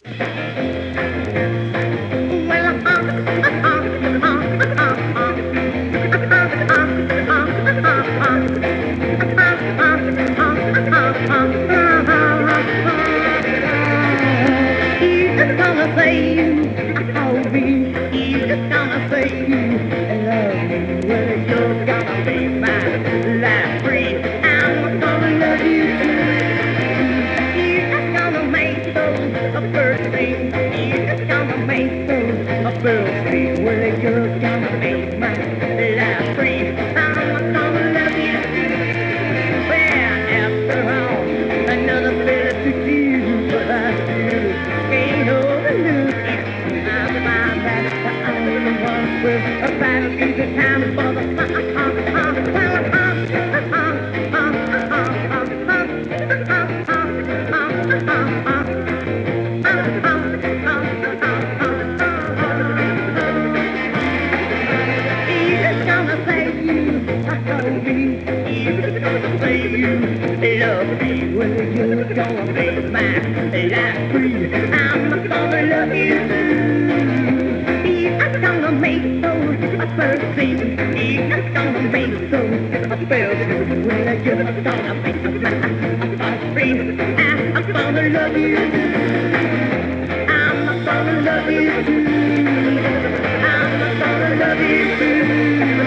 He's just gonna say you, oh me. He's just gonna say you, love me. Well, you're gonna be my life free. I'm gonna love you too. He's just gonna make those a first thing. He's just gonna make those a first thing. Well, you're gonna be my life free. I'm gonna love you too. Well, after all, another fella to do, but I still can't overlook it. I find that the only one with a battle is the time for He's gonna save you, I told me. He's gonna save you, love me. Well, you're gonna be my life free. I'm gonna love you too. He's gonna make those a first thing. He's gonna make those a first thing. Well, you're gonna make my life free. I'm gonna love you too. I'm gonna love you too. I'm gonna love you too.